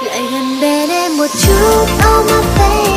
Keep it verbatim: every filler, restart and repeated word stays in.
lại gần bên em một chút. Oh my baby.